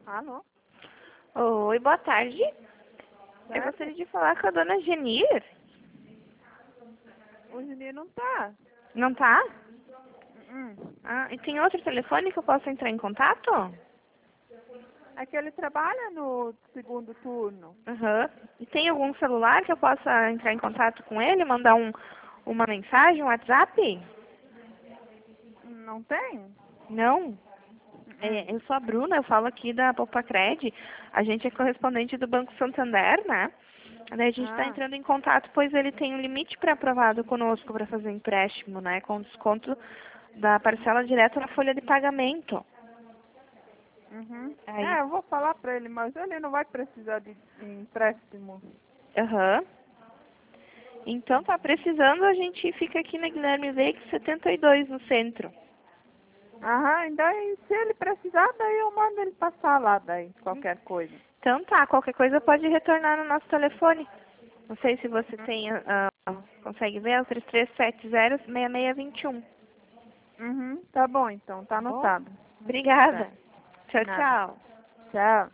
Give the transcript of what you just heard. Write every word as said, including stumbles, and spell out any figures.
Alô? Oi, boa tarde. Eu Certo? gostaria de falar com a dona Genir. O Juninho não tá. Não tá? Hum. Ah, e tem outro telefone que eu possa entrar em contato? É que ele trabalha no segundo turno. Aham. E tem algum celular que eu possa entrar em contato com ele, mandar um, uma mensagem, um WhatsApp? Não tem? Não? Hum. É, eu sou a Bruna, eu falo aqui da Popacred. A gente é correspondente do Banco Santander, né? Daí a gente está Ah. entrando em contato, pois ele tem um limite pré-aprovado conosco para fazer empréstimo, né? Com desconto da parcela direta na folha de pagamento. Uhum. Aí, É, eu vou falar pra ele, mas ele não vai precisar de empréstimo. aham. Então tá precisando, a gente fica aqui na Guilherme Veig setenta e dois no centro. Aham, daí se ele precisar, daí eu mando ele passar lá, daí, qualquer coisa. Então tá, qualquer coisa pode retornar no nosso telefone. Não sei se você tem, ah, consegue ver, é o três três sete zero, seis seis dois um. Uhum, tá bom então, tá Tá bom? anotado. Obrigada. Certo. Tchau, Nada. tchau. Tchau.